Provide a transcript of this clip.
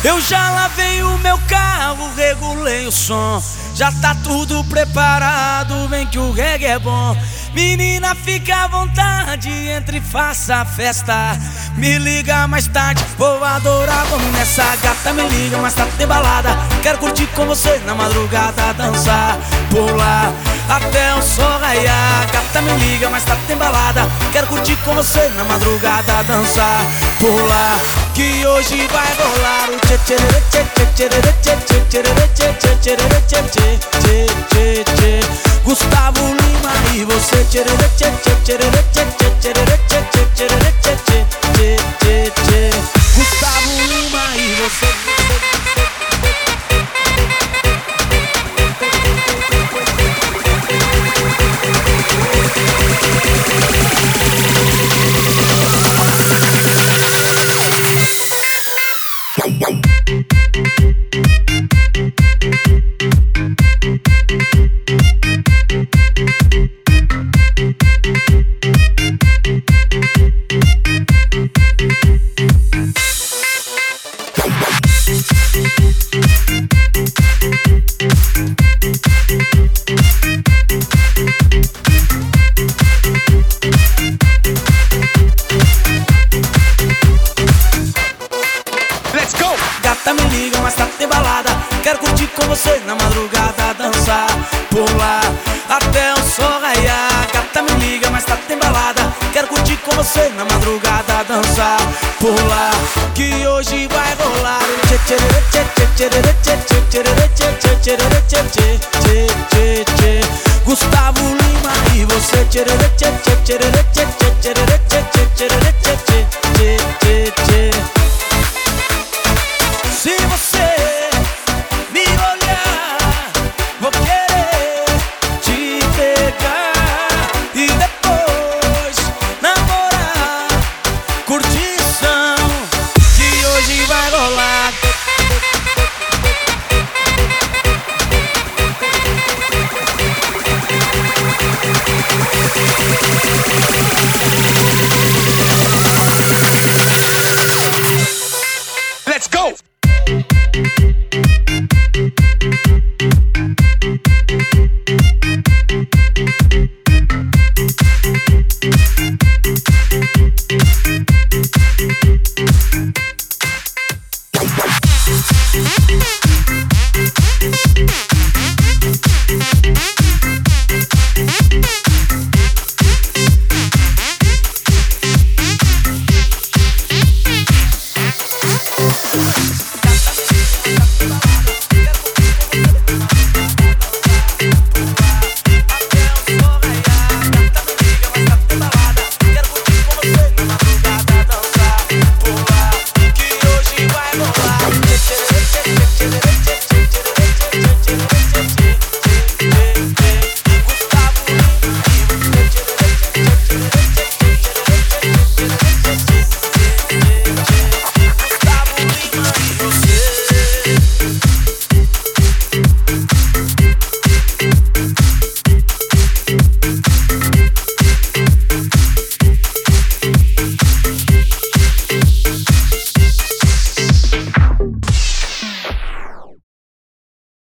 Eu já lavei o meu carro, regulei o som. Já tá tudo preparado, vem que o reggae é bom. Menina, fica à vontade, entre e faça a festa. Me liga mais tarde, vou adorar, vamos nessa. Gata, me liga mais tarde, tem balada. Quero curtir com você na madrugada, dançar, pular até o sol raiar. Gata, me liga mais tarde, tem balada. Quero curtir com você na madrugada, dançar, pular, que hoje vai rolar o tchê tchê tchê tchê tchê tchê tchê tchê tchê tchê. Gustavo Lima e você tchê tchê tchê tchê tchê tchê tchê tchê tchê. Gustavo Lima e você. Gata, me liga, mas tá tem balada. Quero curtir com você na madrugada, dançar, pular até o sol raiar. Gata, me liga, mas tá tem balada. Quero curtir com você na madrugada, dançar, pular, que hoje vai rolar o tchê tchê tchê tchê tchê tchê tchê tchê tchê tchê. Gustavo Lima e você tchê tchê tchê tchê tchê tchê tchê tchê tchê. Se você me olhar, vou querer te pegar e depois namorar, curtição, que hoje vai rolar. Let's go!